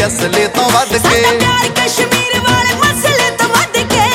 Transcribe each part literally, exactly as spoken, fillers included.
असले तो वध के प्यार कश्मीर वाले मसले तो वध के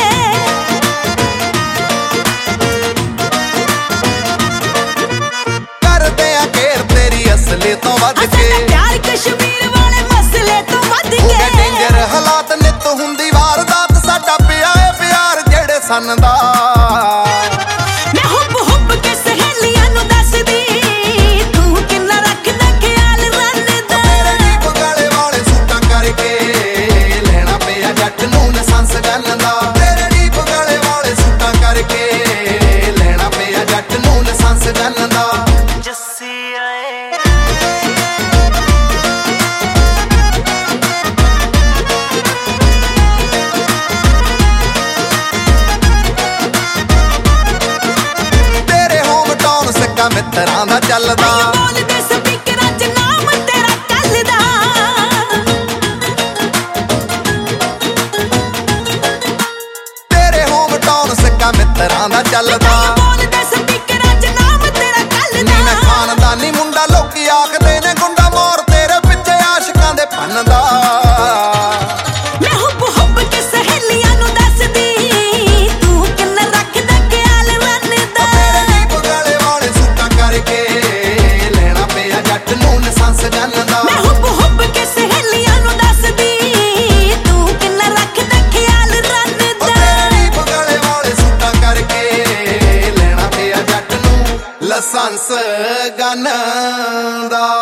करदे आ घेर तेरी असले तो वध के प्यार कश्मीर वाले मसले तो वध के डेंजर हालात नित हुंदी वारदात साडा पिया है प्यार जेड़े सन दा मैं हुब हुब के सहेलियां नु दसदी तू किन्ना रखदा ख्याल रन दा तेरे नीप गले वाले सूटां करके लेना पिया जट नूं लाइसेंस गन दा तेरे नीप गले वाले सूटां करके लेना पिया जट नूं लाइसेंस गन दा जस्सी आए मित्रां दा चलदा बोलदे स्पीकरां च नाम तेरा कलदा तेरे होम टाउन सिक्का मित्रां दा चलदा बोलदे स्पीकरां च नाम तेरा कलदा नी मैं खानदानी मुंडा लोकी आखदे ने गुंडा मोर तेरे पिछे आशिकां दे पन्नदा मैं हुब हुब के सहेलियां नु दसदी तू किन्ना रखदा ख्याल रन दा तेरे नीप गले वाले सूटां करके लेना पिया जट नूं लाइसेंस गन दा मैं हुब हुब के सहेलियां नु दसदी तू किन्ना रखदा ख्याल रन दा तेरे नीप गले वाले सूटां करके लेना पिया जट नूं लाइसेंस गन दा।